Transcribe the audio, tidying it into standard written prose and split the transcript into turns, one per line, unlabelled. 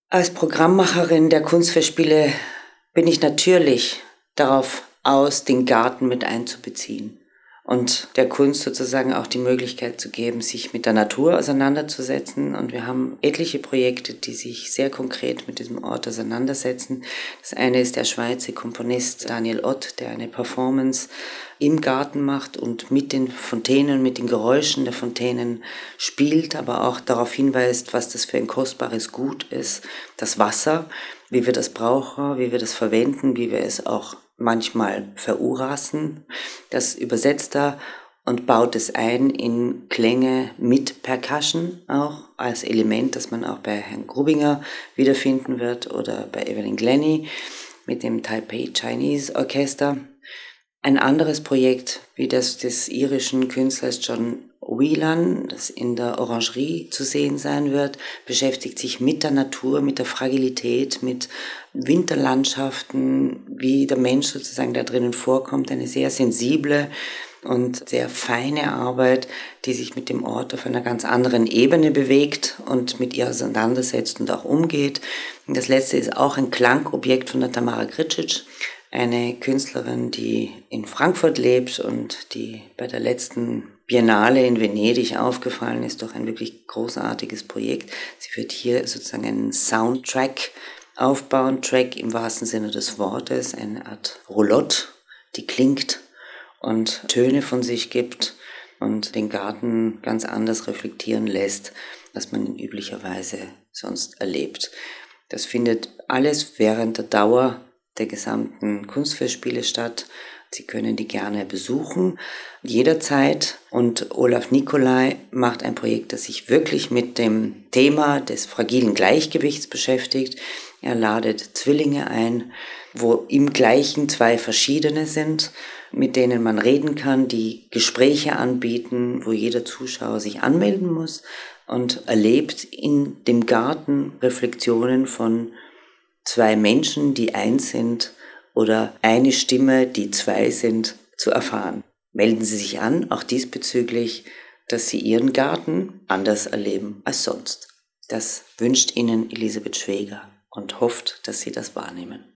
Als Programmmacherin der Kunstfestspiele bin ich natürlich darauf aus, den Garten mit einzubeziehen und der Kunst sozusagen auch die Möglichkeit zu geben, sich mit der Natur auseinanderzusetzen. Und wir haben etliche Projekte, die sich sehr konkret mit diesem Ort auseinandersetzen. Das eine ist der Schweizer Komponist Daniel Ott, der eine Performance im Garten macht und mit den Fontänen, mit den Geräuschen der Fontänen spielt, aber auch darauf hinweist, was das für ein kostbares Gut ist, das Wasser, wie wir das brauchen, wie wir das verwenden, wie wir es auch manchmal verurassen. Das übersetzt er und baut es ein in Klänge mit Percussion auch als Element, das man auch bei Herrn Grubinger wiederfinden wird oder bei Evelyn Glennie mit dem Taipei Chinese Orchester. Ein anderes Projekt wie das des irischen Künstlers John Whelan, das in der Orangerie zu sehen sein wird, beschäftigt sich mit der Natur, mit der Fragilität, mit Winterlandschaften, wie der Mensch sozusagen da drinnen vorkommt. Eine sehr sensible und sehr feine Arbeit, die sich mit dem Ort auf einer ganz anderen Ebene bewegt und mit ihr auseinandersetzt und auch umgeht. Und das letzte ist auch ein Klangobjekt von der Tamara Gricic, eine Künstlerin, die in Frankfurt lebt und die bei der letzten Biennale in Venedig aufgefallen ist durch ein wirklich großartiges Projekt. Sie wird hier sozusagen einen Soundtrack aufbauen, Track im wahrsten Sinne des Wortes, eine Art Roulotte, die klingt und Töne von sich gibt und den Garten ganz anders reflektieren lässt, als man ihn üblicherweise sonst erlebt. Das findet alles während der Dauer der gesamten Kunstfestspiele statt. Sie können die gerne besuchen, jederzeit. Und Olaf Nicolai macht ein Projekt, das sich wirklich mit dem Thema des fragilen Gleichgewichts beschäftigt. Er ladet Zwillinge ein, wo im Gleichen zwei verschiedene sind, mit denen man reden kann, die Gespräche anbieten, wo jeder Zuschauer sich anmelden muss und erlebt in dem Garten Reflexionen von zwei Menschen, die eins sind, oder eine Stimme, die zwei sind, zu erfahren. Melden Sie sich an, auch diesbezüglich, dass Sie Ihren Garten anders erleben als sonst. Das wünscht Ihnen Elisabeth Schwäger und hofft, dass Sie das wahrnehmen.